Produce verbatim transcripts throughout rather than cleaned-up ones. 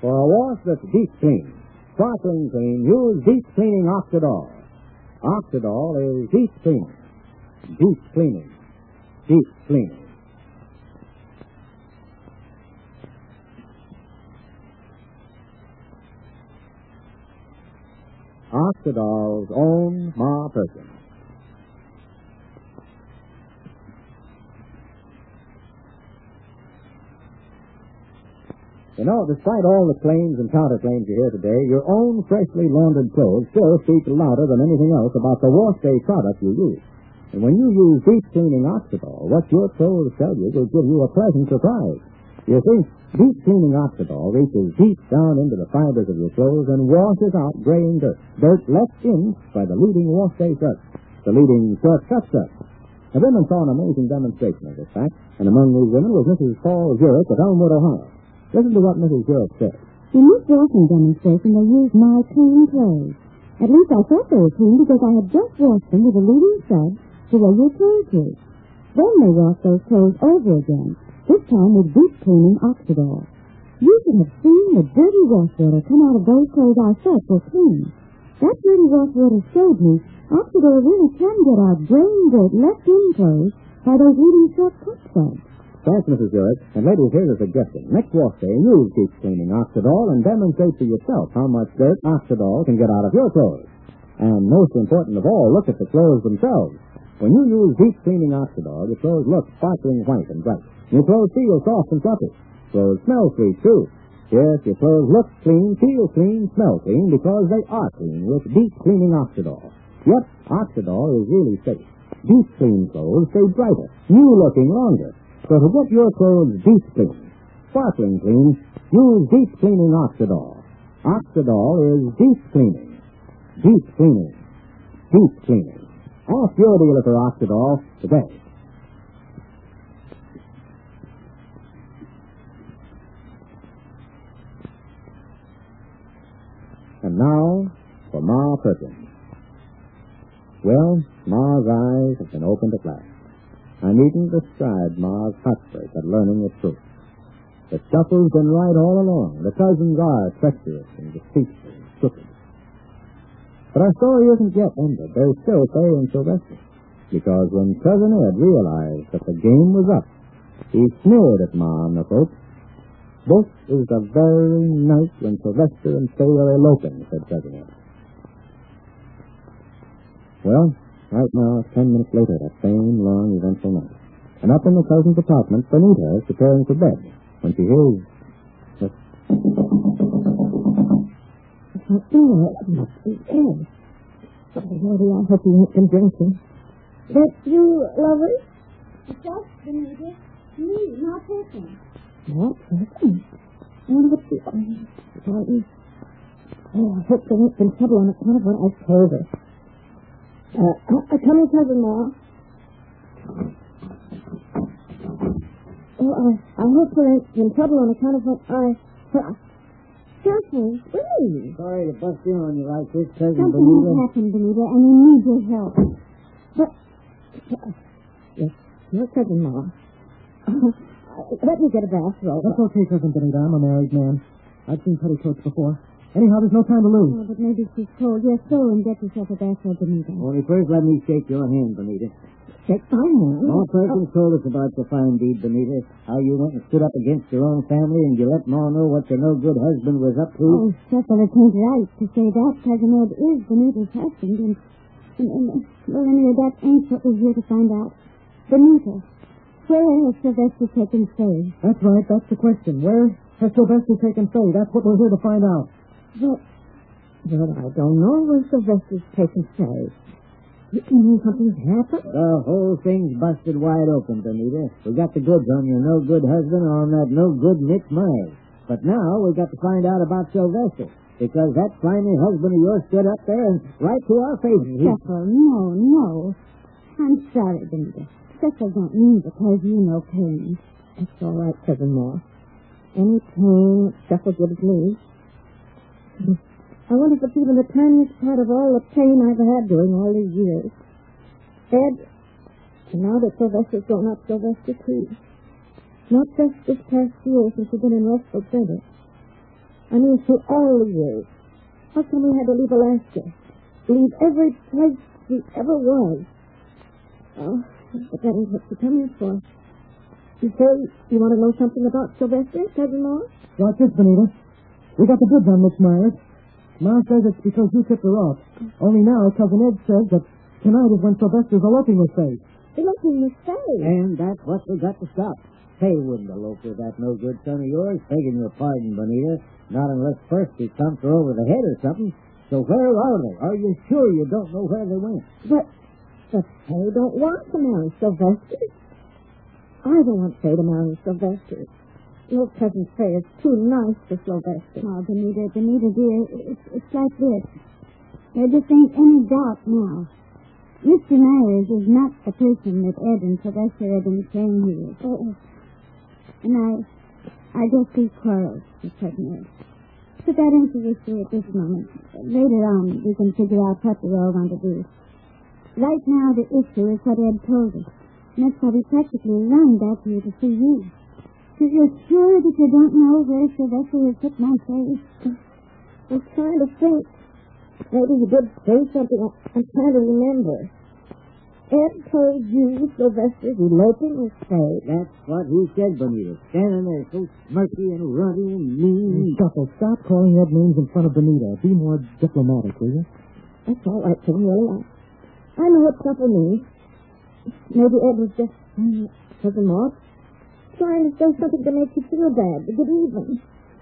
For a wash that's deep clean, sparkling clean, use deep cleaning Oxidol. Oxidol is deep cleaning. Deep cleaning. Deep cleaning. Oxidol's own Ma Perkins. You know, despite all the claims and counterclaims you hear today, your own freshly laundered clothes still speak louder than anything else about the wash day product you use. And when you use deep cleaning Oxidol, what your clothes tell you will give you a pleasant surprise. You see, deep cleaning Oxidol reaches deep down into the fibers of your clothes and washes out graying dirt, dirt left in by the leading wash day shirt, the leading short cut shirt. The women saw an amazing demonstration of this fact, and among these women was Missus Paul Zurich of Elmwood, Ohio. Listen to what Missus Zurich said. In this washing demonstration, they used my clean clothes. At least I thought they were clean because I had just washed them with a leading stud to wear your clothes to. Then they washed those clothes over again, this time with deep cleaning Oxidol. You should have seen the dirty wash water come out of those clothes I thought were clean. That dirty wash water showed me Oxidol really can get out graying dirt left in clothes by those leading short cut studs. Thanks, Missus Zurich. And ladies, here's a suggestion. Next wash day, use deep cleaning Oxidol and demonstrate for yourself how much dirt Oxidol can get out of your clothes. And most important of all, look at the clothes themselves. When you use deep cleaning Oxidol, your clothes look sparkling white and bright. Your clothes feel soft and fluffy. Clothes smell sweet, too. Yes, your clothes look clean, feel clean, smell clean, because they are clean with deep cleaning Oxidol. Yep, Oxidol is really safe. Deep clean clothes stay brighter, new looking longer. So to get your clothes deep clean, sparkling clean, use deep cleaning Oxidol. Oxidol is deep cleaning. Deep cleaning. Deep cleaning. Ask your dealer for Oxidol today. And now for Ma Perkins. Well, Ma's eyes have been opened at last. I needn't describe Ma's heartbreak at learning the truth. The shuffle's been right all along. The cousins are treacherous and deceitful and crooked. But our story isn't yet ended. There's still Fay and Sylvester. Because when Cousin Ed realized that the game was up, he sneered at Ma and the folks. This is the very night when Sylvester and Fay are eloping, said Cousin Ed. Well, right now, ten minutes later, that same long, eventful night. And up in the cousin's apartment, Benita is preparing for bed when she hears... This... Oh, it must be Ed. Oh, Lordy, I hope you ain't been drinking. That's you, lovers? That's Benita. Me, not Perkins. Not Perkins? Oh, what's the... Oh, oh, I hope there ain't been trouble on account of what I've told her. Uh, uh, come in, Cousin Ma. Oh, I, I hope there ain't been trouble on account of what I... Uh, Careful, please. Sorry to bust in on you like this, Cousin Something Benita. has happened, Benita, and we need your help. But... Uh, yes, your Cousin Ma. Uh, let me get a bathrobe. That's okay, Cousin Benita. I'm a married man. I've seen petticoats before. Anyhow, there's no time to lose. Oh, but maybe she's cold. Yes, go and get yourself a bathrobe, Benita. Only first let me shake your hand, Benita. Shake my hand? Ma Perkins told us about your fine deed, Benita. How you went and stood up against your own family and you let Ma know what your no-good husband was up to. Oh, Cecil, it ain't right to say that. Cousin Ed is Benita's husband, and, and, and well, anyway, that ain't what we're here to find out. Benita, where has Sylvester taken Faye? That's right. That's the question. Where has Sylvester taken Faye? That's what we're here to find out. But, but I don't know where Sylvester's taken Faye. You mean something's happened? The whole thing's busted wide open, Benita. We got the goods on your no-good husband on that no-good Nick Myers. But now we got to find out about Sylvester, because that slimy husband of yours stood up there and right to our faces. He... Cecil, no, no. I'm sorry, Benita. Cecil don't mean to cause you no pain. That's all right, Cousin Ma. Any pain Cecil gives me. I wonder if it's even the tiniest part of all the pain I've had during all these years. Ed, and now that Sylvester's grown up, Sylvester too. Not just this past year since we've been in Westford Center. I mean, through all the years. How come we had to leave Alaska? Leave every place we ever was? Oh, but that is what you come here for. You say you want to know something about Sylvester, Cousin Ma? Watch this, Benita. We got the goods on Miss Myers. Ma says it's because you tipped her off. Only now, Cousin Ed says that tonight is when Sylvester's eloping with Faye. Eloping with Faye? And that's what we got to stop. Faye wouldn't elope with that no-good son of yours, begging your pardon, Bonita. Not unless first he thumped her over the head or something. So where are they? Are you sure you don't know where they went? But, but Faye don't want to marry Sylvester. I don't want Faye to marry Sylvester. Your cousin Faye is too nice for Sylvester. Oh, Benita, Benita, dear, it's, it's like this. There just ain't any doubt now. Mister Myers is not the person that Ed and Sylvester have been saying he is. Oh. And I, I just see quarrels with Cousin Ed. Put that into issue at this moment. Later on, we can figure out what we all want to do. Right now, the issue is what Ed told us. And that's why we practically run back here to see you. So you're sure that you don't know where Sylvester has put my face? I'm trying to think. Maybe he did say something. I'm trying to remember. Ed told you Sylvester's eloping with Faye. That's what he said, Bonita. Standing there so smirky and ruddy and mean. Shuffle, stop calling Ed names in front of Benita. Be more diplomatic, will you? That's all right, Tim, really. I, I know what Shuffle means. Maybe Ed was just um, Cousin Ma, trying to say something to make you feel bad, to get even.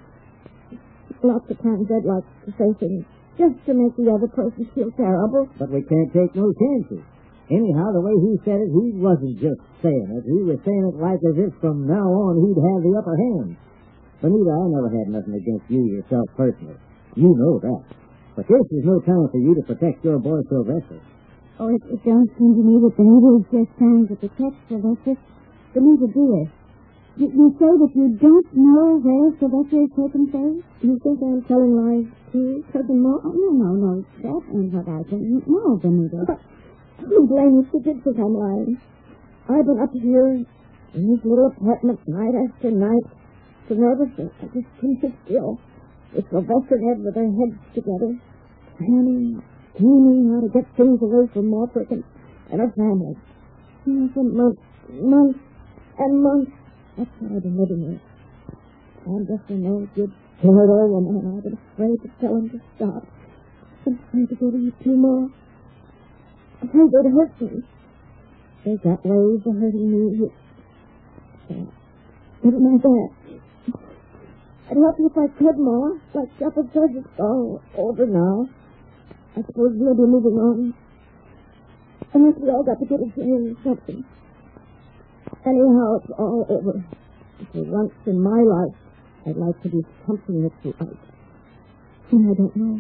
Lots of times Ed likes to say things just to make the other person feel terrible. But we can't take no chances. Anyhow, the way he said it, he wasn't just saying it. He was saying it like as if from now on he'd have the upper hand. Benita, I never had nothing against you yourself personally. You know that. But this is no time for you to protect your boy Sylvester. Oh, it, it don't seem to me that Benita is just trying to protect Sylvester. Benita, dear, you, you say that you don't know where Sylvester is taking place? You think I'm telling lies too, Cousin Ma? Oh, no, no, no. That ain't what I think. No, Benita. But I don't blame you for good because I'm lying. I've been up here in this little apartment night after night, so nervous that I just couldn't sit still. With Sylvester and Ed with their heads together, planning, scheming how to get things away from Morford and, and her family. And for months, months, and months, that's what I've been living with. I'm just a no good, timid old woman, and I've been afraid to tell him to stop. I'm afraid to go to you two more. I'm afraid they'd hurt me. They've got ways of hurting me. Yeah. Never mind that. I'd help you if I could, Ma. Like Shepherd says, it's all over now. I suppose we'll be moving on. Unless we all got to get a change or something. Anyhow, it's all over. For once in my life, I'd like to do something that's right. And I don't know.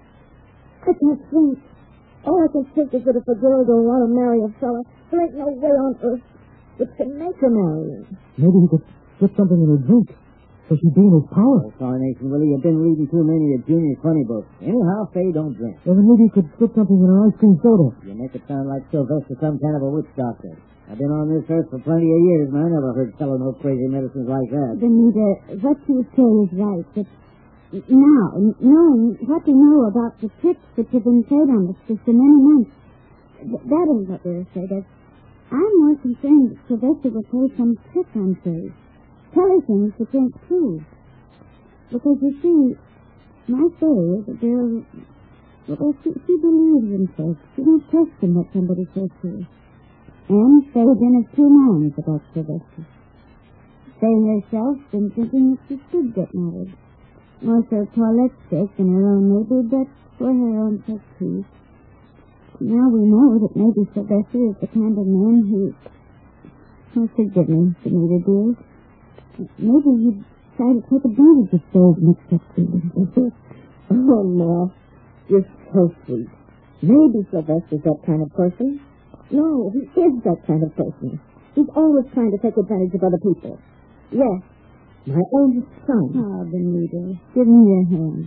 I can't think. All I can think is that if a girl don't want to marry a fella, there ain't no way on earth which can make her marry him. Maybe he could put something in her drink so she'd be in his power. Oh, Coronation Willie, you've been reading too many of Junior's funny books. Anyhow, Faye don't drink. Well, then maybe he could put something in her ice cream soda. You make it sound like Sylvester some kind of a witch doctor. I've been on this earth for plenty of years, and I never heard tell of no crazy medicines like that. Benita, what you say is right, but now, knowing what we know about the tricks that have been played on us for so many months, th- that isn't what we're afraid of. I'm more concerned that Sylvester will play some trick on Faye. Tell her things that ain't true. Because, you see, my Faye is a girl, well, she, she believes in folks. She don't question what somebody says to her. And Faye's been of two minds about Sylvester. Faye herself been thinking that she should get married. More for Paulette's sake than her own, maybe, but for her own sake, too. Now we know that maybe Sylvester is the kind of man who... Oh, forgive me, Benita, dear. Maybe he'd try to take advantage of Faye's mixed-up feelings. Oh, Ma, you're so sweet. Maybe Sylvester's that kind of person. No, he is that kind of person. He's always trying to take advantage of other people. Yes, my own son. Oh, Benita, give me your hand.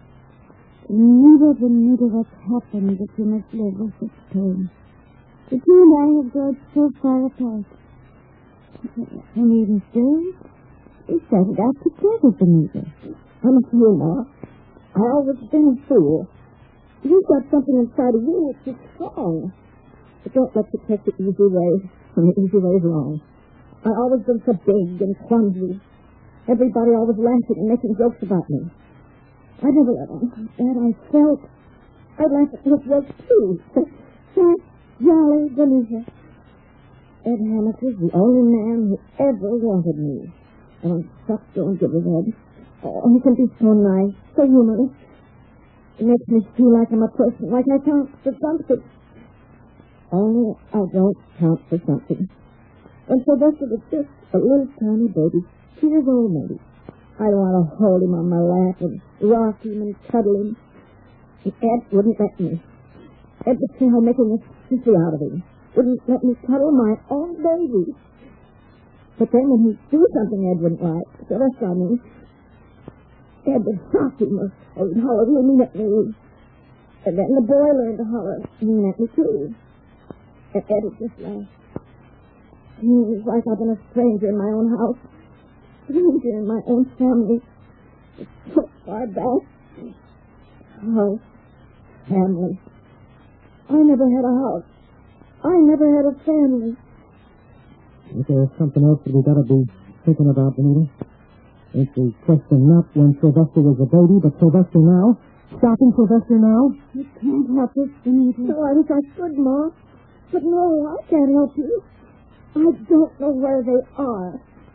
Benita, Benita, what's happened that you must live with this pain? The two and I have grown so far apart. And even still, we started out together, Benita. promise you, Ma. I always been a fool. You've got something inside of you which is strong. But don't let you take the easy way, when the easy way is wrong. I always been so big and clumsy. Everybody always laughing and making jokes about me. I never let on. That I felt. I laughed at his jokes, too. Fat, jolly, delicious. Ed Hammock is the only man who ever wanted me. And I'm stuck don't give a head. Oh, he can be so nice, so humorous. It makes me feel like I'm a person, like I count for something. Only I don't count for something. And Sylvester was just a little tiny baby, two years old maybe. I don't want to hold him on my lap and rock him and cuddle him. And Ed wouldn't let me. Ed was somehow making a sissy out of him. Wouldn't let me cuddle my own baby. But then when he'd do something Ed wouldn't like, so that's on me, Ed would sock him or, or he'd holler mean at me. And then the boy learned to holler mean at me too. And Ed would just laugh. It was like I've been a stranger in my own house. Stranger in my own family. It's so far back. House. Family. I never had a house. I never had a family. If there's something else that we gotta be thinking about, Benita. It's the question not when Sylvester was a baby, but Sylvester now. Stopping Sylvester now. You can't help it, Benita. No, I wish I could, Ma. But no, I can't help you. I don't know where they are.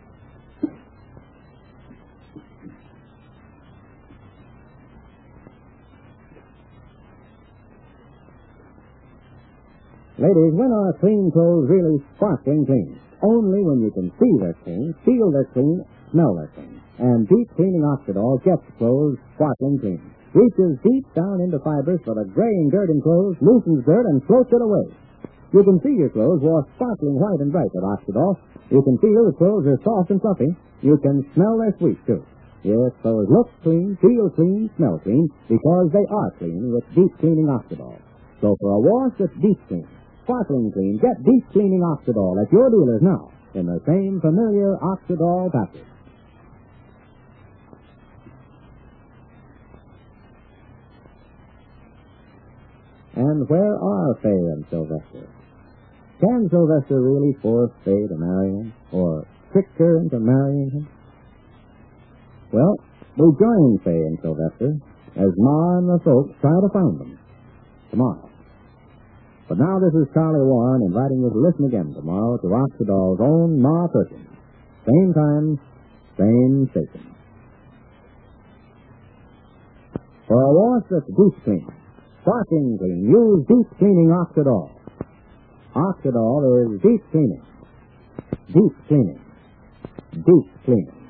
Ladies, when are clean clothes really sparkling clean? Only when you can see they're clean, feel they're clean, smell they're clean. And deep cleaning Oxidol gets clothes sparkling clean. Reaches deep down into fibers for the graying dirt in clothes, loosens dirt, and floats it away. You can see your clothes washed sparkling white and bright with Oxidol. You can feel the clothes are soft and fluffy. You can smell they're sweet, too. Yes, clothes look clean, feel clean, smell clean, because they are clean with deep cleaning Oxidol. So for a wash that's deep clean, sparkling clean, get deep cleaning Oxidol at your dealers now in the same familiar Oxidol package. And where are Fay and Sylvester? Can Sylvester really force Fay to marry him? Or trick her into marrying him? Well, we join Fay and Sylvester as Ma and the folks try to find them tomorrow. But now this is Charlie Warren inviting you to listen again tomorrow to Oxidol's own Ma Perkins. Same time, same station. For a wash that's deep clean, sparkling clean, use deep cleaning Oxidol. Oxidol is deep cleaning. Deep cleaning. Deep cleaning.